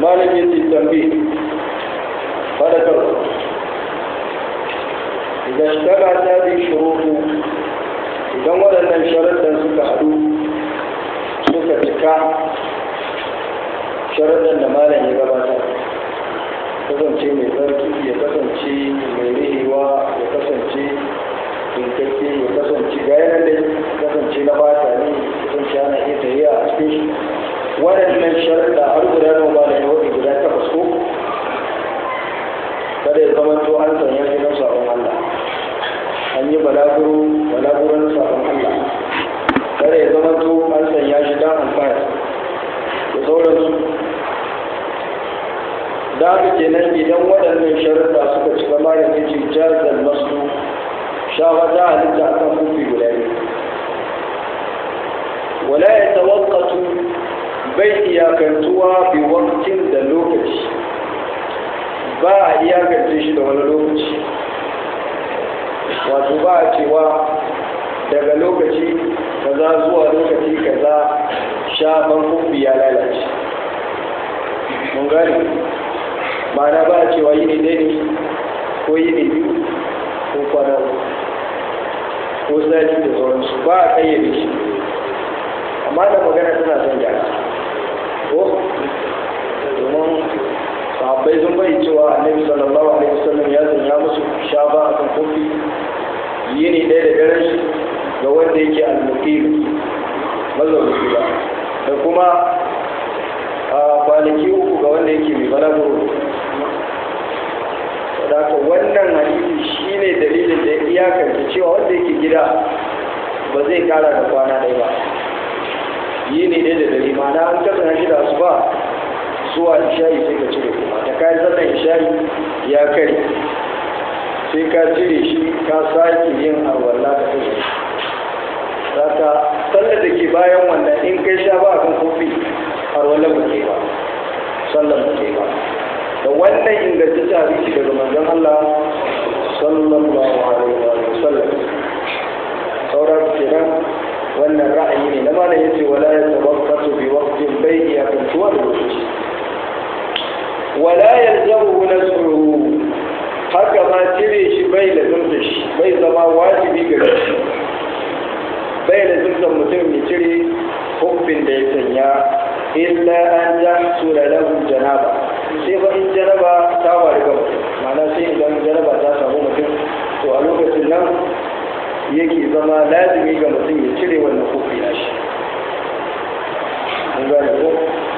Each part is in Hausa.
malamin tambi fadakar idan shaka ta bi shuruku idan waɗannan sharaɗin suka haɗu suka cika sharaɗin da malam ya gabata kasance mai tsarki ya kasance mai rihewa ya kasance dinkakke ya kasance ga yanar da kasance na bata ne kasance ana iya tafiya a cikin shi waɗannan sharaɗa har guda nawa ba da yawon guda takwas ko kada ya zama to an sanya shi na sabon Allah an yi balaguran sabon Allah kada ya zama to an sanya shi don amfani da sauransu da haka kenan idan waɗannan sharaɗa suka cika ma ya ce jazal masu shawa ta halitta a kan kufi guda ne wala ya tawakkatu bai iyakantuwa bi waktin da lokaci ba a iyakance shi da wani lokaci wato ba a cewa daga lokaci kaza zuwa lokaci kaza shafan kufi ya lalace mun gani ma'ana ba a cewa yini ɗaya ne ko yini biyu ko kwana ko sati da sauransu ba a kayyade shi amma da magana tana son gyara ko domin sahabbai sun bai cewa annabi sallallahu alaihi wasallam ya sanya musu shafa a kan kofi yini ɗaya da daren shi ga wanda yake al-muqim mazaunin gida da kuma kwanaki uku ga wanda yake mai balaguro daga wannan hadisi shine dalilin da ya iyakance cewa wanda yake gida ba zai kara da kwana ɗaya ba yi ne da dare mana an kasance shi da asuba zuwa isha'i sai ka cire kuma da kayan sallan isha'i ya kare sai ka cire shi ka sake yin arwalla da kai zaka sallar da ke bayan wannan in kai sha ba kan kofi arwalla ba ke ba sallar ba ke ba da wannan ingantaccen hadisi daga manzon Allah sallallahu alaihi wa sallam sauran kenan wannan ra'ayi ne na malam yace wala yatawaqqatu bi waqtin bayni yakuntuwa da lokaci wala yalzamu nasruhu haka ma cire shi bai da zumta shi bai zama wajibi gare shi bai da zumta mutum ya cire hukumin da ya sanya illa an yahsula lahu janaba sai fa in janaba ta faru ga mutum ma'ana sai idan janaba ta samu mutum to a lokacin nan yake zama lazimi ga mutum ya cire wannan hukumi na shi an gane ko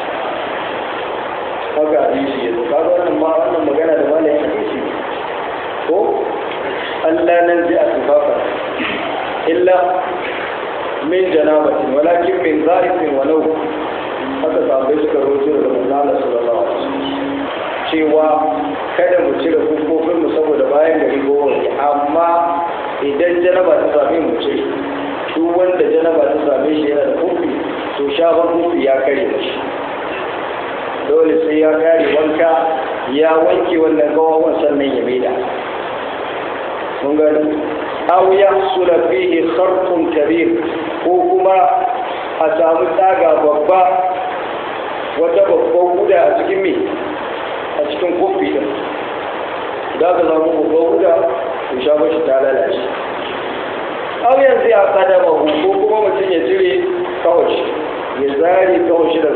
haka hadisi ya zo kaga wannan magana da malamin hadisi ko Allah nan zai asbafa illa min janabatin walakin min zarifin wa law haka sahabbai suka rojo da manzo Allah sallallahu alaihi wasallam cewa kada mu cire hukufin mu saboda bayan gari ko amma idan janaba ta same mu ce duk wanda janaba ta same shi yana da hufi to shafan hufi ya kare shi dole sai ya kare wanka ya wanke wannan gawawan sannan ya maida mun gani aw yahsula fihi kharqun kabir ko kuma a samu tsaga babba wata babban guda a cikin me a cikin kofi din da ka samu babban guda to shafa shi ta lalace aw yanzu ya kada ba ko kuma mutum ya cire kawai ya zare kawai shi da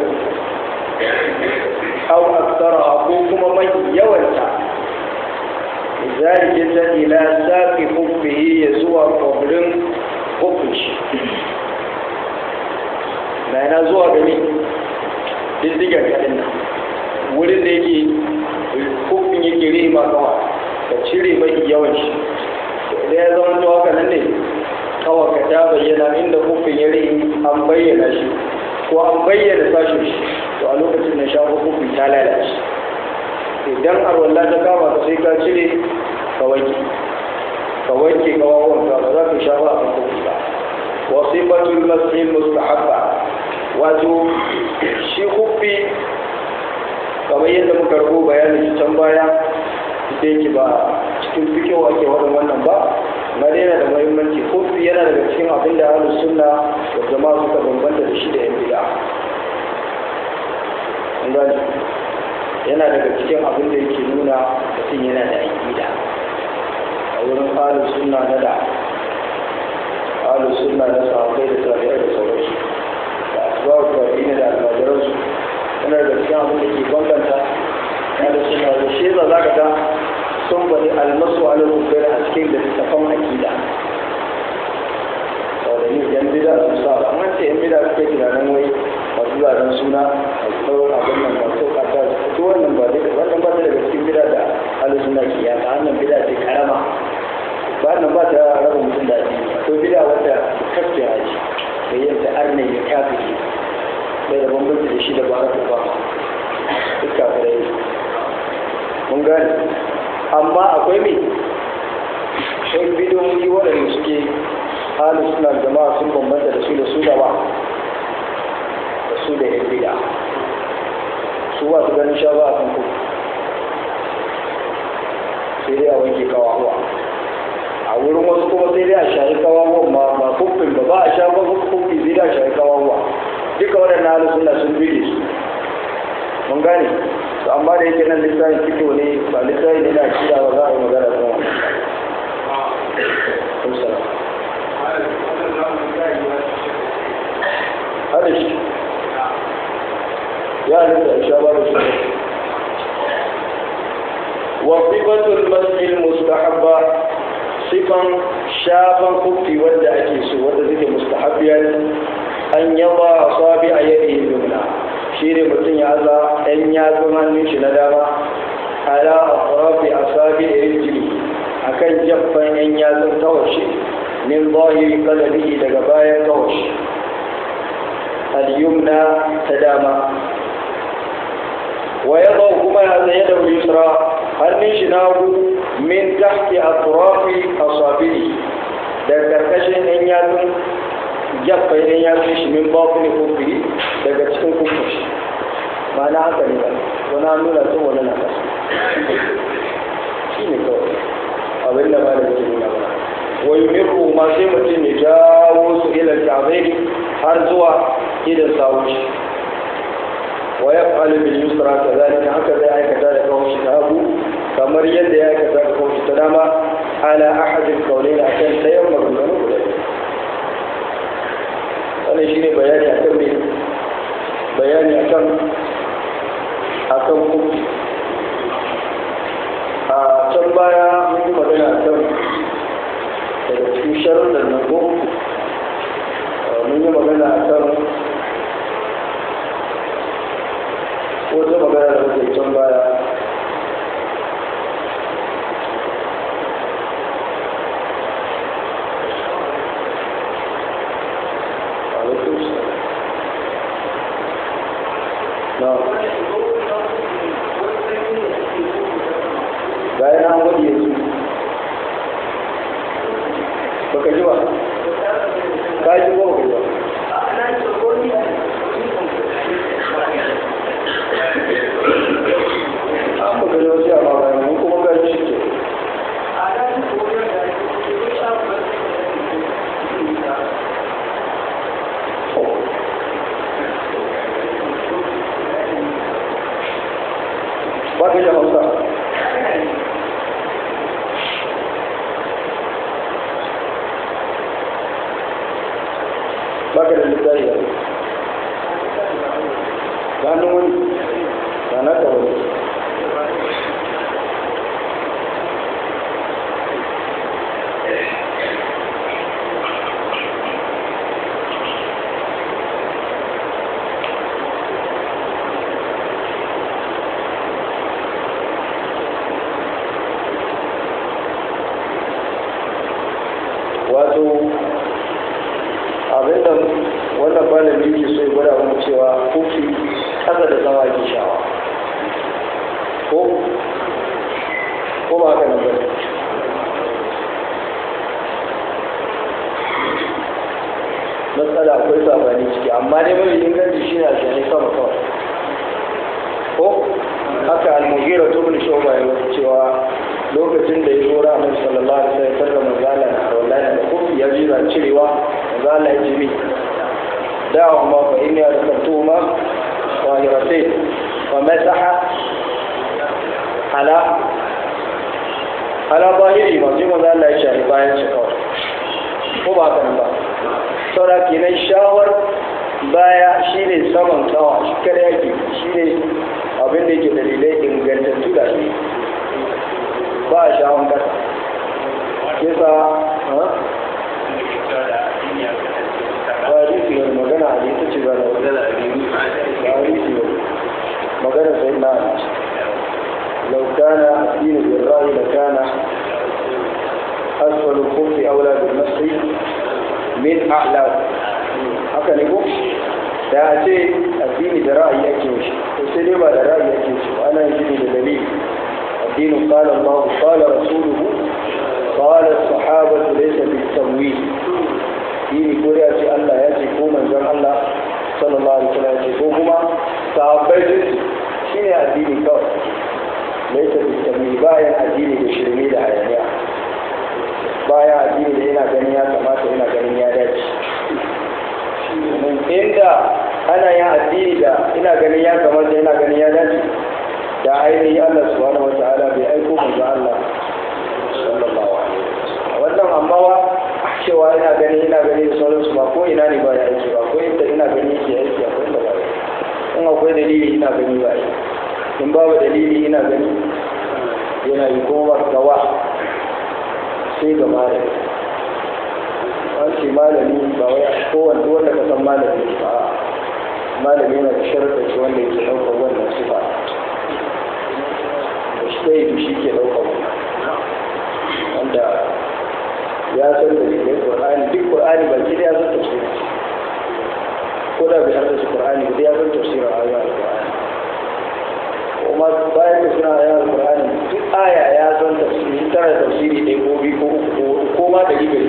aw aksara ko kuma mai yawanta zalika ta ila saqi hubbihi ya zuwa qabrin hubbihi na zuwa gani diddigan kadin nan wurin da yake hubbin yake rima kawai ka cire mai yawan shi idan ya zama to haka nan ne kawai ka ta bayyana inda hubbin ya rima an bayyana shi ko an bayyana sashin shi to a lokacin da shafa hubbin ta lalace idan arwalla ta kama ka sai ka cire ka wanke kawawan ka ba za ka shafa a kan hubbi ba wasifatul masjid mustahabba wato shi hubbi kamar yadda muka rubo bayanin can baya da yake ba cikin fikewa ake wannan ba na daina da muhimmanci hubbi yana daga cikin abin da ahlus sunna da jama'a suka bambanta da shi da yan bid'a an gani yana daga cikin abin da yake nuna mutum yana da aƙida a wurin ahlus sunna na da ahlus sunna na sahabbai da tabi'ai da sauransu da asbabu tabi'in da almajiransu yana daga cikin abin da ke bambanta ahlus sunna da shi za ka ga sun bari almasu ala kufar a cikin da tafan aƙida saboda ni yan bida su sa amma ce yan bida suke tunanin wai masu zaren suna masu tsawon abin nan masu kata su wannan ba daga cikin bida da halin suna ke yaka wannan bida ce karama ba nan ba ta raba mutum da addini akwai bida wadda kafin haji da yin ta arne ya kafi bai da bambanci da shi da ba haka ba duk kafirai mun gane amma akwai mai sai bidiyoyi waɗanda suke halin suna jama'a sun bambanta da su da ba su da yan bida su ba su ganin sha ba a kan kuku sai dai a wanke kawawa a wurin wasu kuma sai dai a shayi kawawa ba kufin ba a sha ba kufi sai dai a shayi kawawa duka waɗannan halin suna sun bide su mun gane su amma da yake nan lissafin fito ne ba lissafin ne na kira ba za a yi magana kan wani hada shi ya halitta a sha ba da shi wa sifatul masjid mustahabba sifan shafan kufi wanda ake so wanda suke mustahabbiya an yaba asabi a yadi yumna shi ne mutum ya za ɗan yatsun hannun shi na dama ala atrafi asabi rijli akan jaffan ɗan yatsun tawashi min zahiri qadamihi daga bayan tawashi al-yumna ta dama wa yadau kuma yadahu al-yusra hannun shi na hagu min tahti atrafi asabihi daga karkashin ɗan yatsun jaffan ɗan yatsun shi min batni kufi daga cikin kufi shi ba na haka ne ba wani an nuna tun wani na kasu shi ne kawai abin da ba da ke nuna ba wai miru ma sai mutum ya jawo su ilar kyazaini har zuwa idan sawun shi wa ya fali bil yusra ta zalika haka zai aikata da kawai shi ta hagu kamar yadda ya aikata da kawai shi ta dama ala ahadin kaulai na kan ɗayan maganganu guda wannan shi ne bayani a kan mai bayani akan kuki a can baya mun yi magana akan daga cikin sharuɗan nan ko mun yi magana akan wata magana da muke can baya bayan an wadi yanzu baka ji ba ka ji ba ba an baka ji wasu yamma bayan mun kuma gaji shi ke ba ka ji hausa baka da littafi da gano wani ba na ta wani wato abinda wannan malami ke so ya gwada mu cewa kofi kasa da sama ke shawa ko ba haka nan ba matsala akwai sabani ciki amma dai mai inganci shi ne a shani sama kawai ko haka al-mughira ibn shu'ba ya cewa lokacin da ya zo ranar sallallahu alaihi wasallam manzala na wallahi da kofi ya jira cirewa manzala ya ce mi da'u ma fa inni arsaltuhuma zahiratayn wa masaha ala bahiri ba sai manzo Allah ya shahi bayan shi kawai ko ba kan ba saboda kenan shawar baya shine saman kawa shi kada yake shine abin da yake dalilai ingantattu da shi ba a shawon kasa kisa hadisi ne magana hadisi ce ba da hadisi ne magana sai na لو كان الدين بالرأي لكان أسفل الخف أولى بالمسح من أعلى haka ne ko da a ce addini da ra'ayi yake shi to sai dai ba da ra'ayi yake shi ana yin da dalili addinin qala Allah qala rasuluhu qala as-sahabatu laysa bit-tamwil dini ko ya ce Allah ya ce ko manzon Allah sallallahu alaihi wasallam ya ce ko kuma sahabbai sun shine addini kawai laysa bit-tamwil bayan addini da shirme da hayaniya bayan addini da yana ganin ya kamata yana ganin ya dace inda ana yin addini da ina ganin ya kamata ina ganin ya dace da ainihi Allah subhanahu wata'ala bai aiko manzo Allah sallallahu alaihi wasallam wannan amma wa cewa ina gani da sauransu ba ko ina ne ba ya aiki ba ko inda ina gani yake aiki akwai da ba in akwai dalili ina gani ba in babu dalili ina gani yana yi kuma ba gawa sai ga malami an ce malami ba wai kowanne wanda ka san malami ba malami yana da sharuɗa ce wanda yake ɗaukar wannan sifa da shi ɗaya shi ke ɗaukar wanda ya san da dalilai Qur'ani duk Qur'ani ba ki da ya san tafsiri ko da bai haddace Qur'ani ba ya san tafsirin ayoyin Qur'ani kuma bayan da suna ayoyin Qur'ani duk aya ya san tafsiri tare da tafsiri ɗaya ko biyu ko uku ko ma da ribe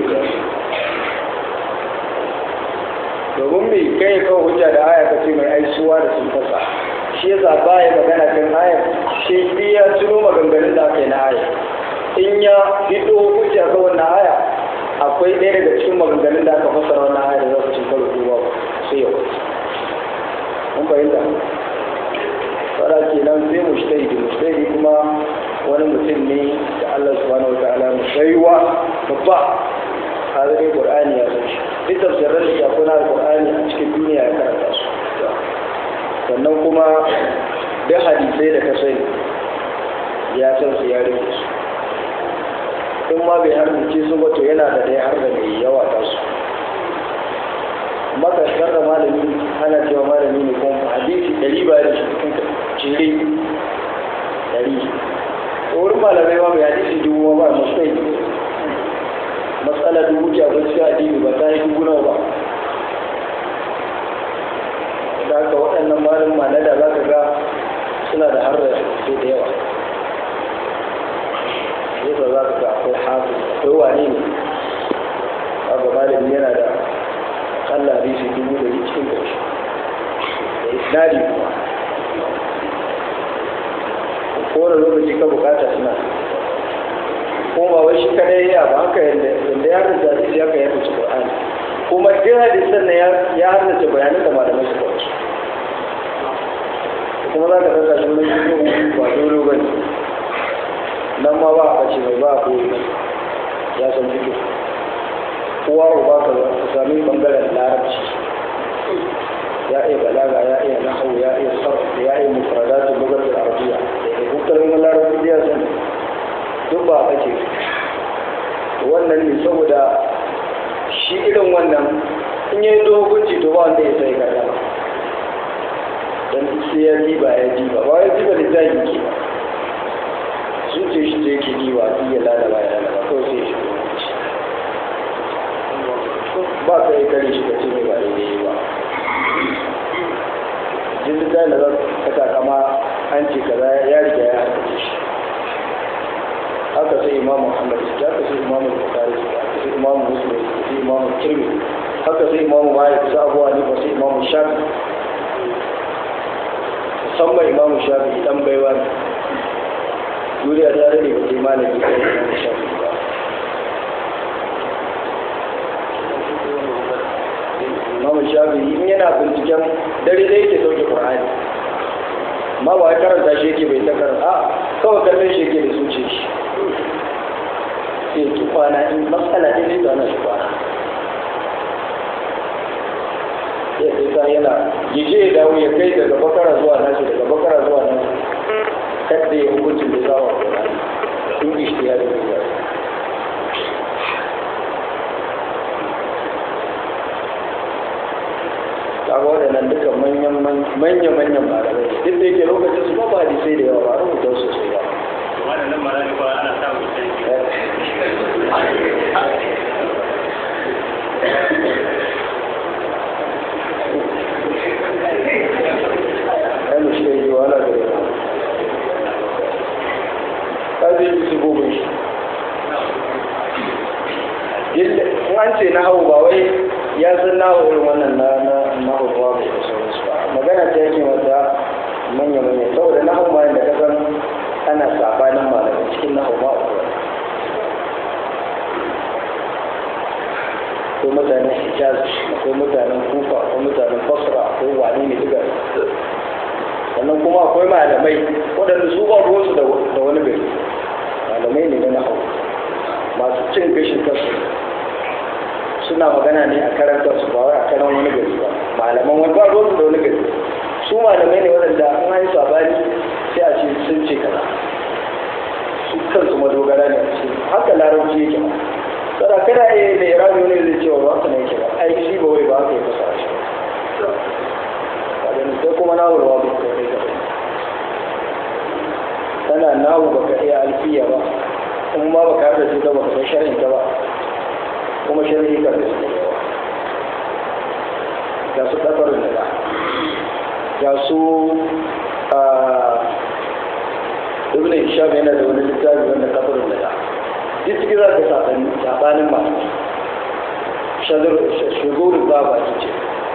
domin mai kai kawo hujja da aya ka ce mai aisuwa da sun fasa shi yasa baya magana kan aya shi ya tuno maganganun da aka yi na aya in ya fito hujja ga wannan aya akwai ɗaya daga cikin maganganun da aka fassara wannan aya da za su ci karo ko sai yau mun fahimta fara kenan sai mujtahidi kuma wani mutum ne da Allah subhanahu wa ta'ala mushaywa babba har dai Qur'ani ya san shi duk tafsirin da ya kuna Qur'ani a cikin duniya ya karanta su sannan kuma da hadisai da ka sani ya san su ya rike su in ma bai harbice su ba to yana da dai har da mai yawa ta su amma ka da malami ana cewa malami ne kuma hadisi 100 ba da shi cire 100 wurin malamai ma mai hadisi 1000 ba musai matsala 1000 a gaskiya addini ba ta yi 1000 nawa ba da haka waɗannan malin ma na da za ka ga suna da har da da yawa yasa za ka ga akwai hafi akwai wane ne abu malami yana da Allah hadisi 1000 da cikin ƙarshe da isnadi kuma kowane lokaci ka bukata suna kuma ba wai shi kadai ya ba haka yadda ya haddace hadisi ya kai ya haddace Qur'ani kuma duk hadisan nan ya haddace bayanan da malamai su kawo kuma za ka ɗauka shi mai yi ba dole ba ne nan ma ba a ce mai ba a koyi ya san fito kowa ba ka sami bangaren larabci ya iya balaga ya iya nahawu ya iya sarf ya iya mufradatu lugatul arabiyya da dukkan larabci ya san duk ba ake wannan ne saboda shi irin wannan in yi dogonci to ba wanda ya sai ka dama dan sai ya diba ba ya diba da zai yi ba zuciya shi da yake diba ya lalaba kawai sai shi ba ka yi kare shi ka ce mai ba daidai ba jirgin zai da za ka kama an ce kaza ya riga ya harkace shi haka sai imamu Muhammad ya haka sai imamu Bukhari haka sai imamu Muslim sai imamu Tirmidhi haka sai imamu Malik sai Abu Hanifa sai imamu Shafi musamman imamu Shafi dan baiwa ne duniya ta rage ba sai malami sai imamu Shafi ba imamu Shafi in yana binciken dare da yake sauke Qur'ani amma ba ya karanta shi yake bai ta karanta a kawai kallon shi yake da zuciya shi sai ki kwana in matsala ɗin ne zana shi kwana ya sai ta yana yaje ya dawo ya kai daga bakara zuwa nashi daga bakara zuwa nashi kadda ya hukuncin da za a kwana in ishtiya da zuwa kaga waɗannan duka manyan malamai duk da yake lokacin su ba hadisai da yawa ba rubuta sosai ba waɗannan malamai ba ana samun ɗan shi yi wala da yawa ƙazin yi su gobin shi in an ce na hau ba wai ya san na irin wannan na hau ba da sauransu ba magana ta yake wata manya-manya saboda na hau ma da kasan ana sabanin malamai cikin na hau ma akwai mutanen hijaz akwai mutanen kufa akwai mutanen basra akwai wani ne duka sannan kuma akwai malamai waɗanda su ba ruwansu da wani gari malamai ne na hau masu cin gashin kansu suna magana ne a karan kansu ba wai a karan wani gari ba malaman wani ba ruwansu da wani gari su malamai ne waɗanda an hanyar sabani sai a ce sun ce kaza su kansu madogara ne a cikin haka larabci yake ba kada kada ya da irami ne zai cewa ba haka ne yake ba ai shi ba wai ba haka ya fasa shi ba sai kuma na wurwa ba ka kai gaba tana nawo ba ka iya alfiya ba kuma ma ba ka da su ba ka san sharhin ta ba kuma sharhi ka da su ga su ɗafarin da ga su ibn hisham yana da wani littafi wanda ɗafarin da duk cikin za ka saɓanin masu shugurin ba ba ce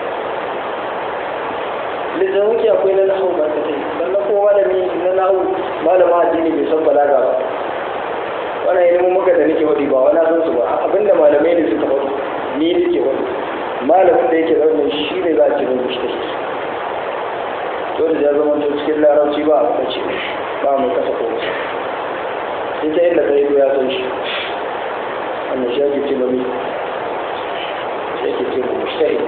littafin wuki akwai na nahu ba ta kai sannan kuma malami na nahu malama addini bai san balaga ba wannan ilimin muka da nake wadi ba wani san su ba abinda malamai ne suka wadi ni nake wadi malamin da yake zaune shi ne za a ce mai mushtahi dole ya zama to cikin larabci ba a kace ba mai kasa ko ita inda kai ya san shi wannan shi ake ce mai yake ce mushtahi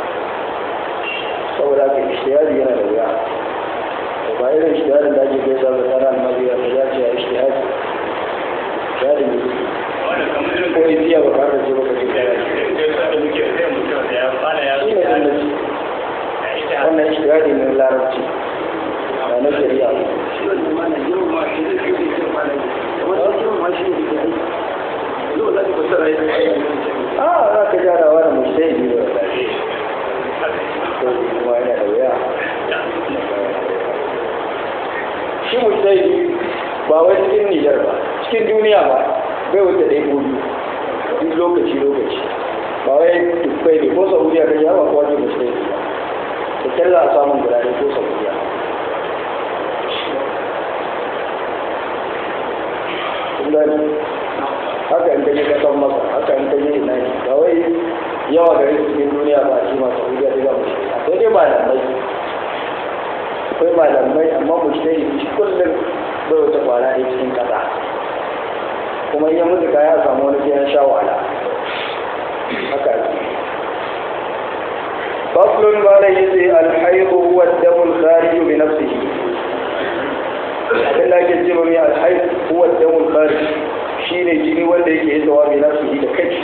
saboda haka ishtihadi yana da wuya da ba irin ishtihadin da ake gaisa da tsara almajiya da ya ce a ishtihadi ishtihadin da ko isiya ba ka ce ba ka ce wannan ishtihadi ne larabci ba na shari'a za ka jarawa da mushtahi ba kuma yana da wuya shi mujtahidi ba wai cikin Nijar ba cikin duniya ba bai wuce ɗaya ko biyu duk lokaci ba wai dubbai ne ko Saudiya kan yawa ko wani mujtahidi ba da kyalla a samun guda ɗaya ko Saudiya haka in kaje kasan masa haka in kaje ina ne ba wai yawa gari cikin duniya ba shi ma Saudiya ta gaba akwai dai malamai amma mu shi shi kullum bai wata kwana ɗaya cikin ƙasa kuma in ya mutu ka ya samu wani sai ya sha wahala haka ne faslun ba da yace alhaidu huwa damul kharij bi nafsihi abin da ake ce mai alhaid huwa damul kharij shine jini wanda yake hitowa bi nafsihi da kai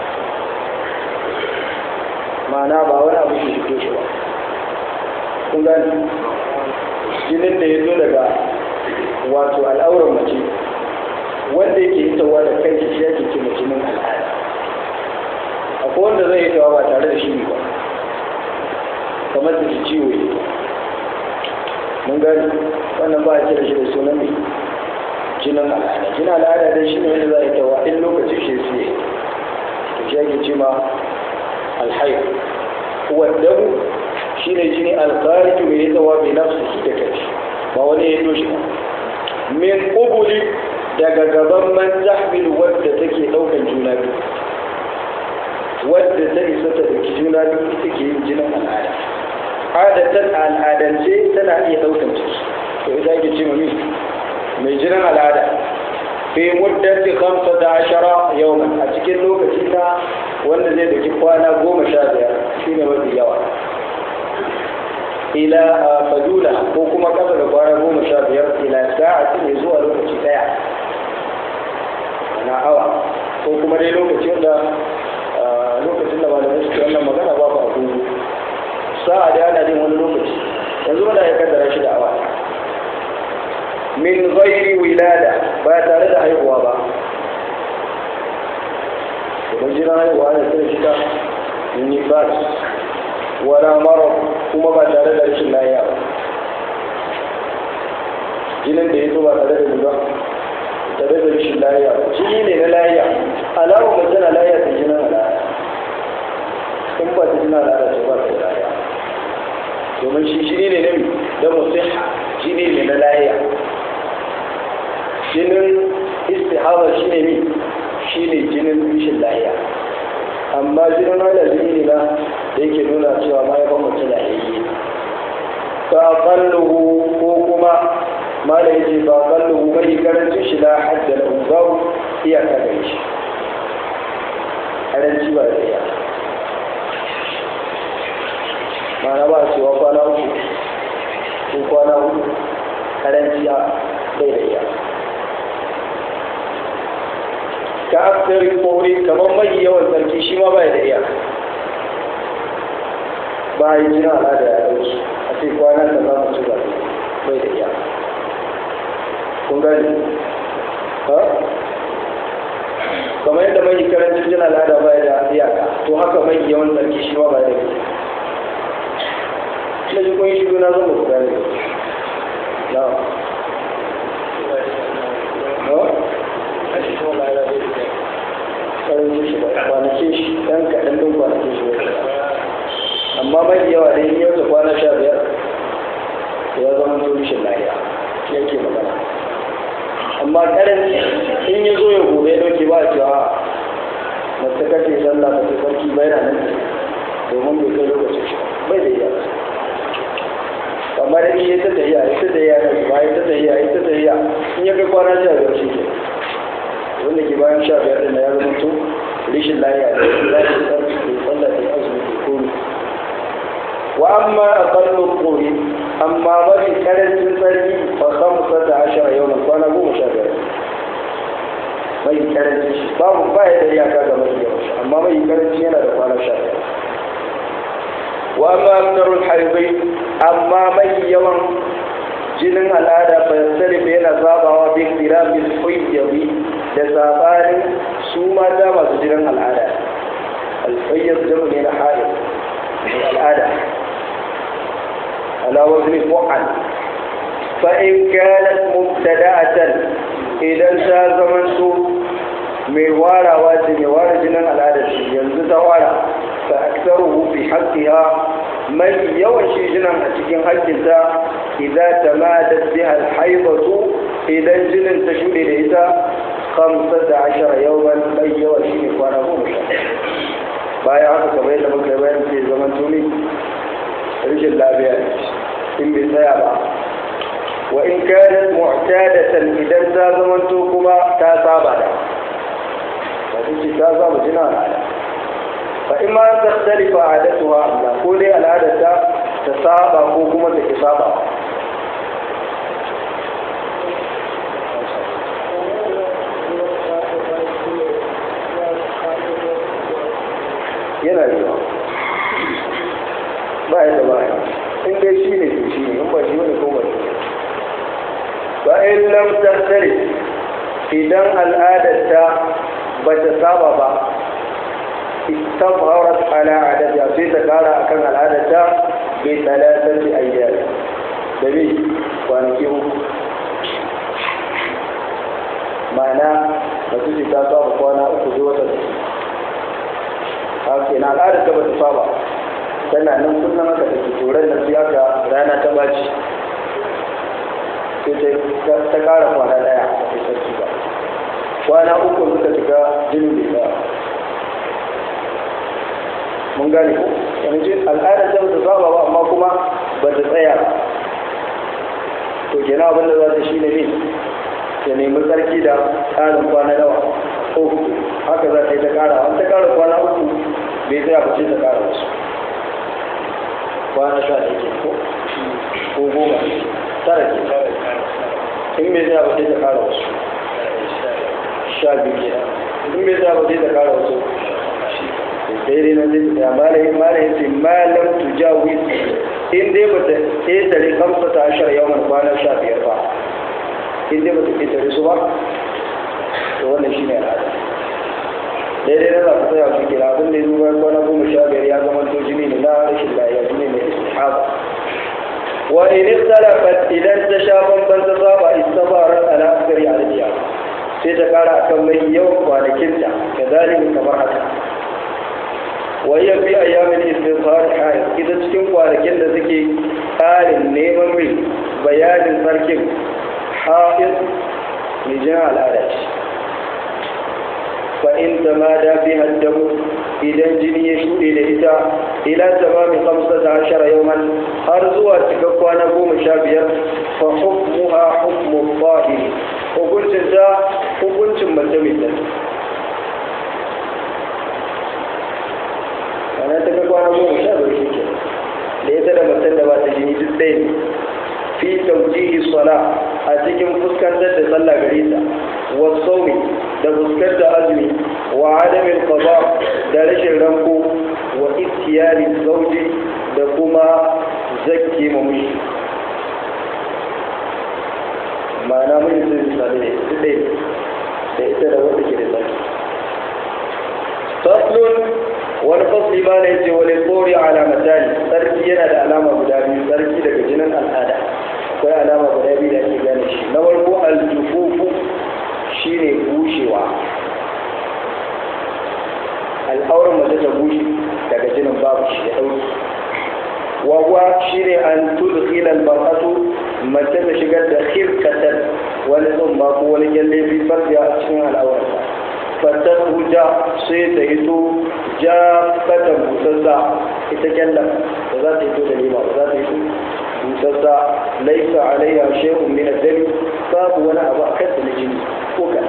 ma'ana ba wani abu shi fito shi ba kun gani jinin da ya zo daga wato al'auran mace wanda yake hitowa da kai shi yake ce jinin al'ada akwai wanda zai hitowa ba tare da shi ba kamar da ciwo ne mun gani wannan ba a kira shi da sunan mai jinin al'ada dai shi ne wanda za a hitowa in lokacin shi su yi to shi yake ce ma alhaif wadda shi ne jini alkhariju mai hitowa bai nafsu shi da kai ba wani ya doshi ba min ƙubuli daga gaban man tahmil wadda take ɗaukan juna biyu wadda ta isa ta ɗauki juna biyu ita ke yin jinin al'ada adatan al'adance tana iya ɗaukan ciki to ita ake ce mai jinin al'ada fi muddati 15 yawman a cikin lokaci na wanda zai dauki kwana 15 shine mafi yawa ila fadula ko kuma kasa da kwana 15 ila sa'ati ne zuwa lokaci daya na awa ko kuma dai lokacin da malamai suke wannan magana babu abu sa'a da ana jin wani lokaci yanzu mana ya kaddara shi da awa min ghairi wilada ba tare da haihuwa ba domin jina haihuwa ne sai shi ta nifas wala mara kuma ba tare da rashin lafiya ba jinin da ya zo ba tare da ba tare da rashin lafiya ba jini ne na lafiya alamu ba tana lafiya ta jinin al'ada in ba ta jinin al'ada ce ba ta lafiya domin shi jini ne na da musiha jini ne na lafiya jinin istihaba shi ne mi shi ne jinin rashin lafiya amma jinin wanda jini ne na da yake nuna cewa ma ya bambanta da yayi fa aqalluhu ko kuma ma da yake fa aqalluhu mai karancin shi la hadda lahu babu iyaka da shi karanci ba da iya mana ba cewa kwana uku ko kwana uku karanci a bai da iya ka aksari kori kamar mai yawan sarki shi ma bai da iya bayan jina al'ada ya dauki a ce kwanan da za mu ci ba bai da iya kun gani ha kamar yadda mai karancin jina al'ada bai da iyaka to haka mai yawan sarki shi ma bai da iya na ji kun yi shigo na zama ku gani na karancin shi ba kwanakin shi ɗan kaɗan ɗin kwanakin shi ba amma mai yawa da yin yau da kwana 15 ya zama turishin lahiya yake magana amma karanci in ya zo ya gobe ya dauke ba a cewa masu kace sallah ba ta sarki bai na nan domin bai kai lokacin shi bai da iya amma da iya ta tahiya ita da iya nan ba ita tahiya ita tahiya in ya kai kwana 15 shi ke wanda ke bayan 15 din ya zama to rishin lahiya da lahiya da sarki da sallah da azumi da komi wa amma aqallu quri amma mafi karancin sarki fa 15 yawman kwana 15 mai karanci babu baya da iyaka ga mai yawa amma mai karanci yana da kwana 15 wa amma aktarul haidai amma mai yawan jinin al'ada fa yastarif yana sabawa bi iktirabil huyyabi da sabanin su mata masu jinin al'ada al-huyyab jamu ne na haid al'ada على وزن فعل فإن كانت مبتدأة إذا زمنت موارا واجب موارا جنان العادة ينزل توارا فأكثره في حقها من يوشي جنان أتكين حقها إذا تمادت بها الحيضة إذا جنان تشود إليها 15 يوما أي يوشي مقوانا مشاء بايا عقا كبيرا مكربين في زمن توني رجل lafiya in bai tsaya ba wa in kanat mu'tadatan idan ta zamanto kuma ta saba da wato ce ta saba jina al'ada fa in ma tashtarifa adatuha Allah ko dai al'adarta ta saba ko kuma ta ki saba yana yiwa ba ya da baya in dai shi ne to shi ne in ba shi wani ko ba ba in lam tattare idan al'adarta ba ta saba ba istabharat ala adadiha sai ta kara akan al'adarta bi talatati ayyam da bi kwanaki uku ma'ana mace ce ta saba kwana uku zuwa wata haka na al'adarta ba ta saba tana nan kullum aka da turan da su aka rana ta baci sai ta kara kwana daya a sarki ba kwana uku suka shiga jini da mun gane ko yanzu al'adar ta bata saba ba amma kuma ba ta tsaya to kenan abin da za ta shi ne ya nemi tsarki da ƙarin kwana nawa uku haka za ta yi ta ƙara an ta ƙara kwana uku bai tsaya ba ce ta ƙara wasu kwana 11 ko 10 tara ke in bai tsaya ba sai ta ƙara wasu 12 ke in bai tsaya ba sai ta ƙara wasu daidai na zai tsaya malayin ce malam tujawi in dai ba ta ƙetare 15 yawan kwana 15 ba in dai ba ta ƙetare su ba to wannan shi ne al'ada daidai na za ku tsaya su kira abin da ya zuwa kwana 15 ya zama to jini ne na rashin lafiya jini ne istihaba wa in ikhtalafat idan ta sha bamban ta saba istabarat ala askari aliya sai ta kara akan mai yawan kwanakinta kadalika kamar haka wa hiya fi ayyamin istizhar hayd ita cikin kwanakin da suke ƙarin neman mai bayanin sarkin haid mai jina al'ada ce fa'in ta ma dafi haddamu idan jini ya shuɗe da ita ila tamami 15 yawman har zuwa cikar kwana 15 fa hukmuha hukmu zahiri hukuncin ta hukuncin mace mai tsarki ana ta ga kwana 15 shi ke da ita da mace da ba ta jini duk ɗaya ne fi taujihi sala a cikin fuskantar da sallah gare ta wa saumi da fuskantar azumi wa adamin qada da rashin ranko wa ikhtiyari zawji da kuma zakki mamashi ma'ana mun yi sai da ita da wanda ke da zaki faslun wani fasli ba da yace wani tsori alamatani sarki yana da alama guda biyu sarki daga jinin al'ada akwai alama guda biyu da ake gane shi na farko aljufufu shine bushewa al'auran mace ta bushe daga jinin babu shi ya dauki wawa shine an tudkhila al-mar'atu mace ta shigar da khirqatan wani tsumma ko wani kyalle fi farja a cikin al'aurarta fatahuja sai ta hito ja fatan busassa ita kyallan ba za ta hito da lima ba za ta hito busassa laisa alaiha shay'un min ad-dami babu wani abu akan ta na jini ko kana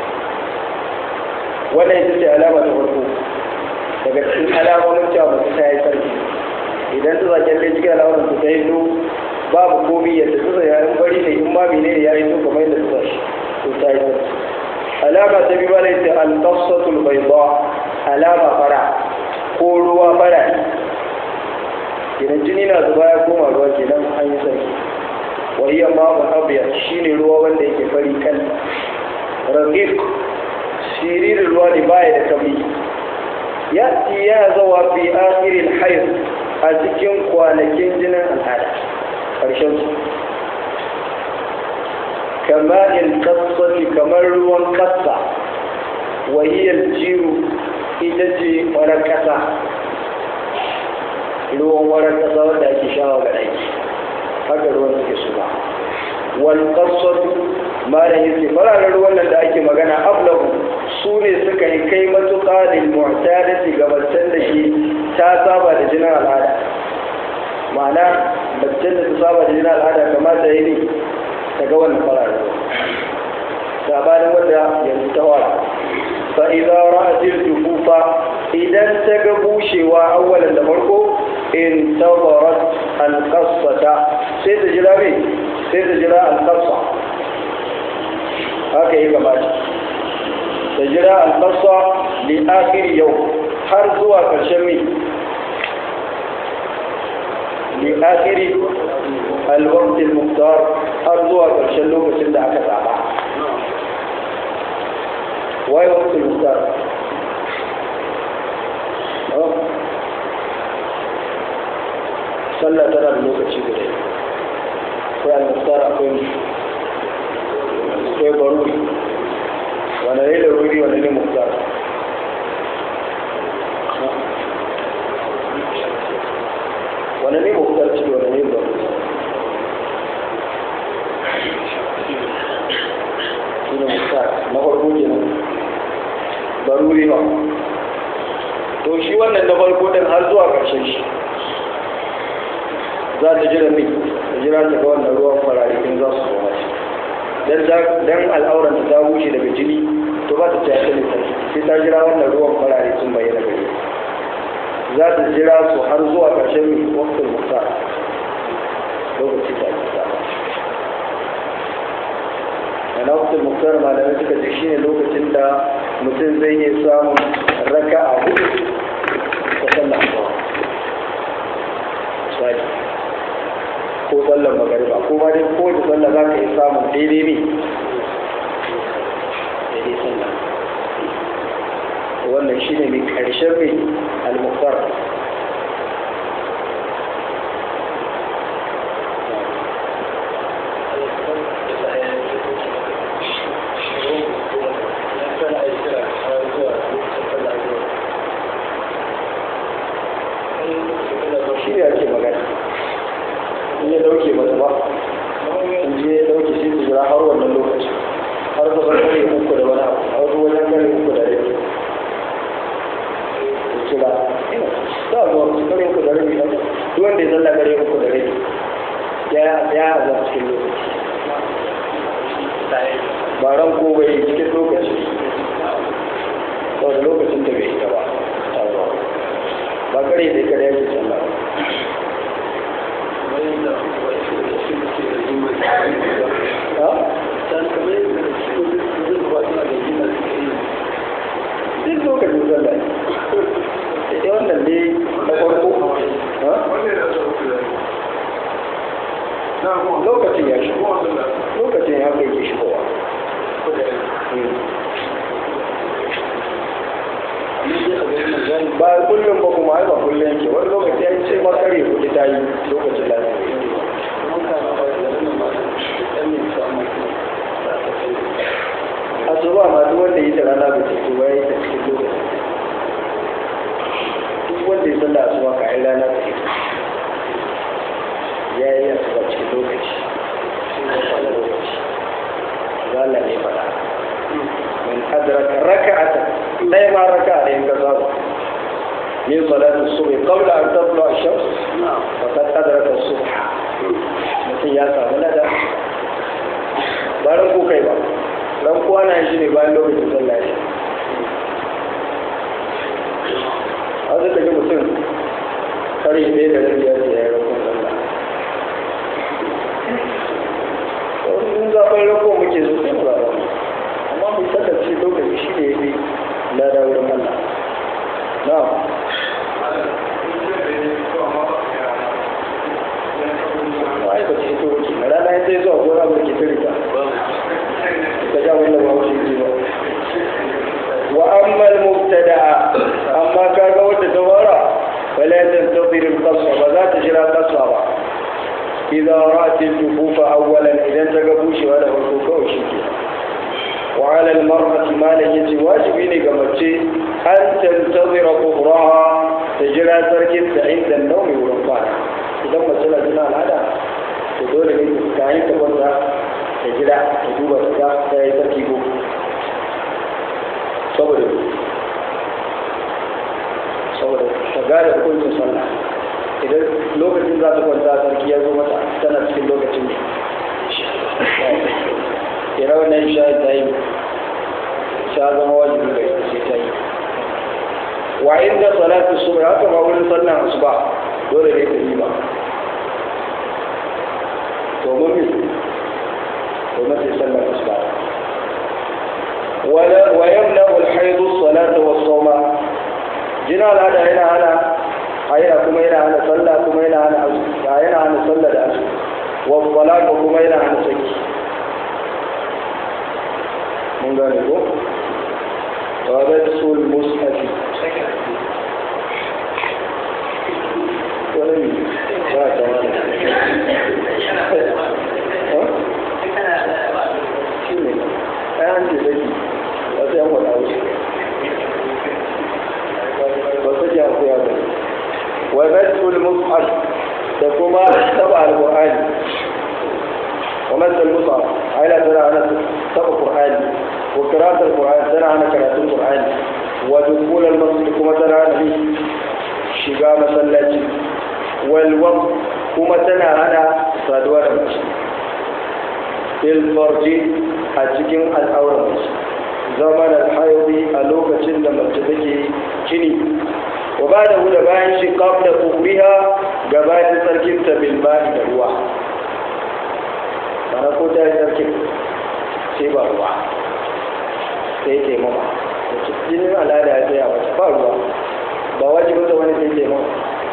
wannan ita ce alama ta farko daga cikin alamomin cewa mace ta yi sarki idan ta zaƙen da cikin alamar ta hito babu komi yadda ta zai yayin bari ne in ma menene ya hito kamar yadda ta shi to ta yi sarki alama ta bi bala ita al-qassatul bayda alama fara ko ruwa fara idan jini na zuba ya koma ruwa kenan an yi sarki wa hiya ma'un abyad shine ruwa wanda yake fari kan raqiq siririn ruwa ne baya da kabi yati ya zawa fi akhiril hayd a cikin kwanakin jinin al'ada karshen su كماء القصة كمر وانقصة وهي الجير إتجي وركسة ruwan warar kasa wanda ake shawa ga aiki haka ruwan suke suna walƙasatu mara yake fararen ruwan nan da ake magana ablahu su ne suka yi kai matuƙa da mu'tadati gabatar da shi ta saba da jinin al'ada ma'ana baccan da ta saba da jinin al'ada kamata ya ne ta ga wannan fararen ruwa sabanin wanda yanzu ta wara fa'iza ra'atil jufufa idan ta ga bushewa awwalan da farko in tabarat al-qasfata sai ta jira mai sai ta jira al-qasfa haka yi gabata ta jira al-qasfa li akhir yau har zuwa karshen mai li akhir al-waqt al-muqtar har zuwa karshen lokacin da aka saba wai waqt al-muqtar sallah tana da lokaci guda akwai al-muqtar akwai baruri wanda ne laruri wanda ne muqtar wanda ne muqtar ci wanda ne baruri shi ne muqtar na farko kenan baruri ba to shi wannan na farko din har zuwa ƙarshen shi za ta jira mai ta jira ta ga wannan ruwan fararikin za su zama shi dan al'auran ta bushe daga jini to ba ta ci ta ne sai ta jira wannan ruwan farare sun bayyana gare za ta jira su har zuwa ƙarshen mai waktin musa lokaci da ake sa na waktin musa malamai suka ce shine lokacin da mutum zai iya samun raka a hudu ta sallah misali ko sallar magariba ko ma dai ko da sallah za ka iya samun daidai ne daidai sallah wannan shi ne mai ƙarshen mai al-mukhtar shi ne ake magana in ya dauke mata ba in je ya dauke sai su jira har wannan lokaci har kusan kare uku da wani abu har wajen kare uku da rai kira za a zuwa su kare uku da rai duk wanda ya zalla kare uku da rai ya azar cikin lokaci ba ran ko bai cikin lokaci saboda lokacin da bai ita ba ba kare da kare yake sallah duk lokacin sallah ita wannan ne na farko lokacin ya shigo lokacin ya kai ke shigowa ba kullum ba kuma ai ba kullum yake wani lokaci ya ce makare kudi ta yi lokacin lafiya a zuba ma duk wanda yi da rana bai tafi ba ya yi ta cikin lokaci duk wanda ya sanda asuba ka yi rana ta yi ya yi asuba cikin lokaci zala ne fada min adraka raka'ata ɗaya ma raka'a ɗayan ka samu min salatu subhi qabla an tatlu ash-shams faqad adraka as-subh mutum ya samu lada ba ran ko kai ba ran ko ana shi ne bayan lokacin sallah ne a zai kaji mutum kare ɗaya da rabi ya ce ya yi rakon sallah in zaɓen rakon muke so sai mu zaɓa amma mu kasance lokaci shi ne ya fi lada wurin Allah na'am ai ba ce to ki na rana sai zuwa gora ba ki tare ta ka ja wannan ba shi ji ba wa amma al-mubtada'a amma kaga wanda ta fara wala tantazir al-qasra ba za ta jira qasra ba idan ra'at al-jufuf awwalan idan ta ga bushewa da farko kawai shi ke wa 'ala al-mar'ati ma la yaji wajibi ne ga mace an tantazir qubraha ta jira sarkin ta inda naumi wurin kwana idan mace na jina al'ada to dole ne ta yi ta kwanta ta jira ta duba ta ta yi sarki ko saboda ta gane hukuncin sallah idan lokacin za ta kwanta sarki ya zo mata tana cikin lokacin ne kira wannan sha ta yi sha zama wajibi ga ita sai ta yi wa inda salatu subh haka ma wurin sallan asuba dole ne ta yi ba domin sai sallan asuba ويمنع الحيض الصلاة والصوم جنا هذا هنا هنا كما هنا هنا صلى كما هنا هنا صلى ده والصلاة كما هنا هنا سكي من قال له وبدس المصحف ولم لا تمام عندي ذكي sai an wada wuce ba su ji akuya ba wa masul mushaf da kuma taba alqur'ani wa masul mushaf aila tana ana taba qur'ani wa qira'at alqur'ani tana ana karatun qur'ani wa dukul almasjid kuma tana ana shiga masallaci wal waqt kuma tana ana saduwa da mace ilfarji a cikin al'aurar mace zaman alhaidi a lokacin da mace take kini wa ba da huda bayan shi qabla tuhriha gabatin tsarkinta bil ma'i da ruwa mana ko ta yi tsarkin sai ba ruwa sai ke mama da jinin al'ada ya tsaya mace ba ruwa ba wajibin da wani sai ke mama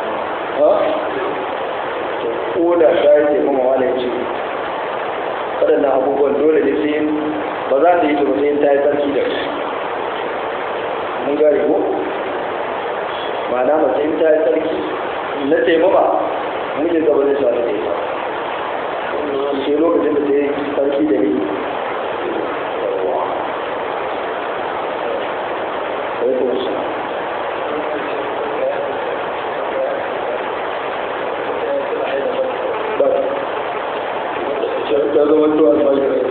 ko da ta yi ke mama wani ci waɗannan abubuwan dole ne sai ba za ta yi ta sai ta yi tsarki da su mun gari ko ma'ana mace in ta yi tsarki na taimama mijin gaba zai sa da ta yi ba sai lokacin da ta yi tsarki da ni ta zama tuwa almajirai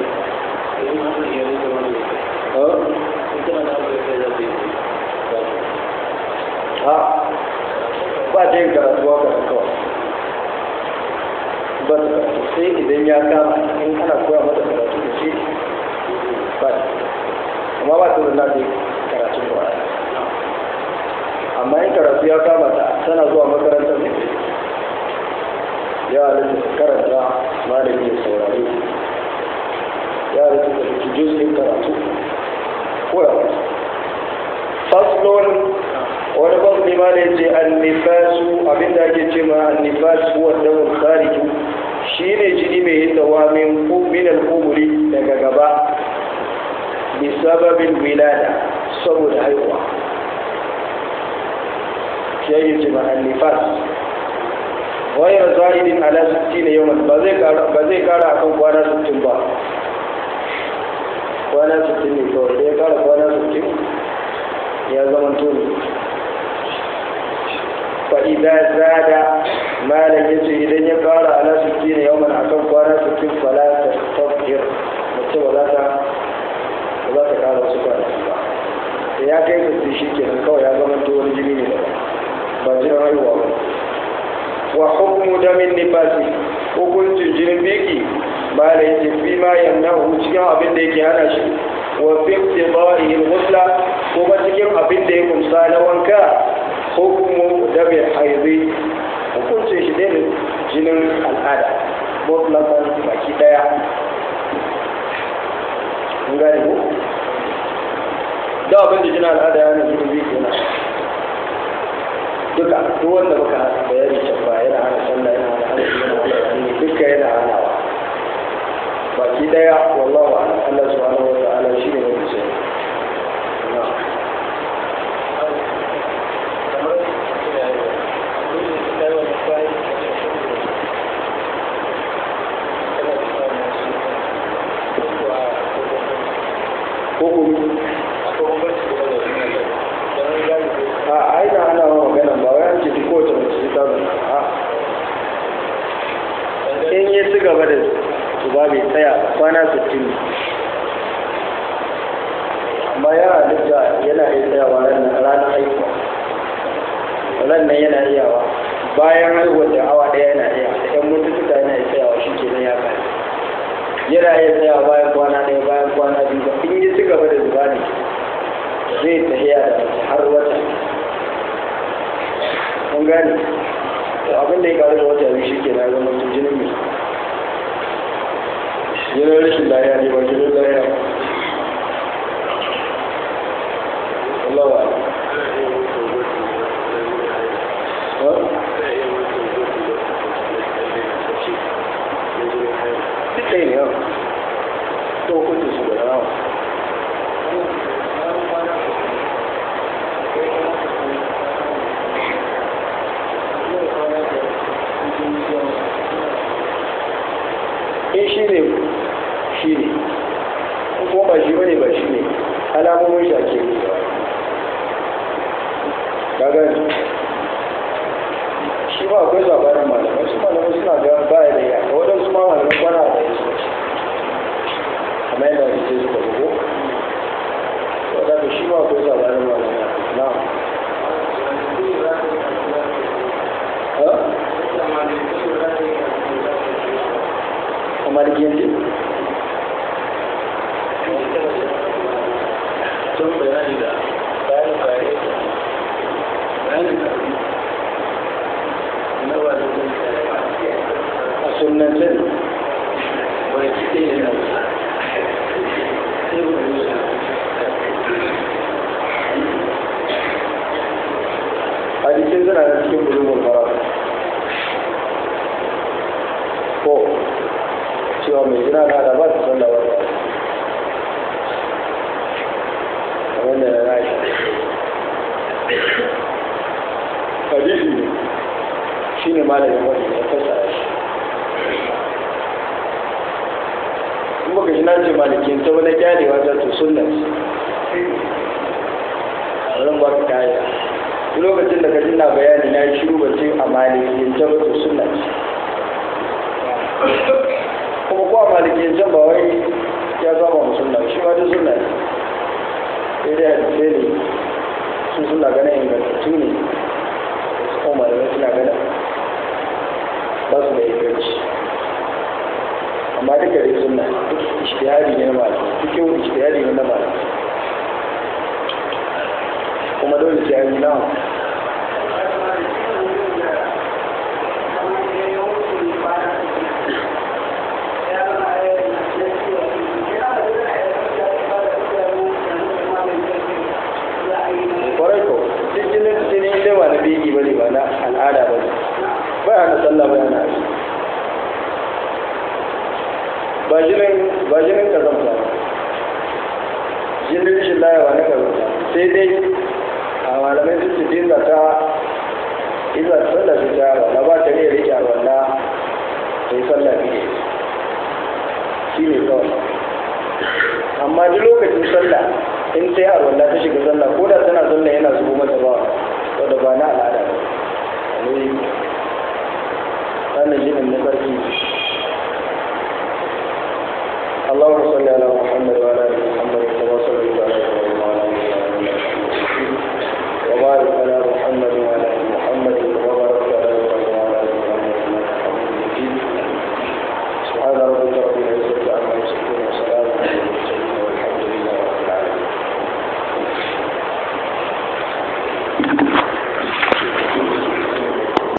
ba ta yin karatu haka da kawai ba ta karatu sai idan ya kama in ana koya mata karatu da shi ba ta amma ba ta zana da karatun ba amma in karatu ya kama ta tana zuwa makarantar da ya halitta karanta malami ya saurari ya halitta da fi juzin karatu ko ya wasu faslon wani fasli ma da ya ce annifasu abinda ake ce ma annifasu wadda wani khariju shi ne jini mai yin dawa min al-kuburi daga gaba bi sababin wilada saboda haihuwa shi ake ce ma annifas wayar zahidin ala 60 yawan ba zai kara akan kwana 60 ba kwana 60 ne kawai da ya kara kwana 60 ya zama tuni fa'ida zada malam ya ce idan ya kara ala 60 yawan akan kwana 60 falata tafiyar mace ba za ta kara wasu kwanaki ba da ya kai 60 shi kenan kawai ya zama wani jini ne ba jiran haihuwa ba wa hukmu damin nifasi hukuncin jinin biki ba da yake fi ma yamnahu cikin abin da yake hana shi wa fi iqtida'ihi al-ghusla kuma cikin abin da ya kumsa na wanka hukmu damin haidi hukuncin shi ne jinin al'ada mutlaqan baki daya mun gane ko da abin da jinin al'ada yana jinin biki yana duka duk wanda muka bayani can ba yana hana sallah yana hana arziki yana hana addini duka yana hanawa baki daya wallahu a'lam Allah subhanahu wa ta'ala shi ne mai ce bai tsaya kwana 60 amma yana halitta yana iya tsayawa ranar haihuwa nan yana iyawa bayan haihuwar da awa daya yana iya da yan mutuka yana iya tsayawa shi ke nan ya kai yana iya tsayawa bayan kwana daya bayan kwana biyu ba in yi ci gaba da zuba ne zai tafiya da har wata mun gane abin da ya karu da wata biyu shi ke na zama jinin mai jinin rashin lafiya ne ba jinin lafiya Allah wa duk ɗaya ne yau to hukuncin su da rawa in shi ne ko ba shi bane ba shi ne alamomin shi ake yi kaga shi ba akwai labarin malamai su malamai suna ga baya da yaka waɗansu ma malamai kwana da ya suka ce amma yana da ke suka bugu wadanda shi ba akwai labarin malamai na a malikiyanci sun bayani da bayanin kare bayanin kare na ba da a sunancin bai cike yana hadisin suna da cikin bulugul maram ko cewa mai jira na da ba su san da wata wanda na rashi hadisi ne shi ne malamin wani ya fasa shi kuma ka shi na ce malikin ta wani gyalewa ta to sunan a zan ba ka kaya lokacin da ka ji na bayani na yi shiru ba ce a malikin ta wata sunan kuma ko a malikin can ba wai ya zama musulman shi ma duk sunan sai dai hadisai ne su suna ganin ingantattu ne kuma malamai suna ganin ba su da inganci amma duka dai suna ishtihadi ne na malamai cikin ishtihadi ne na malamai kuma dole sai an yi nawa biki bane ba na al'ada ba ne ba ya na sallah ba yana aiki ba jinin kazanta jinin rishin laya ba na kazanta sai dai a malamai sun ce dinga ta iza sallah su ta wala ba ta iya rike a wala ta yi sallah biyu shi ne kawai amma duk lokacin sallah in sai a wala ta shiga sallah ko da tana sallah yana zubo mata ba wadda ba na al'ada ne wannan jinin na sarki Allahumma salli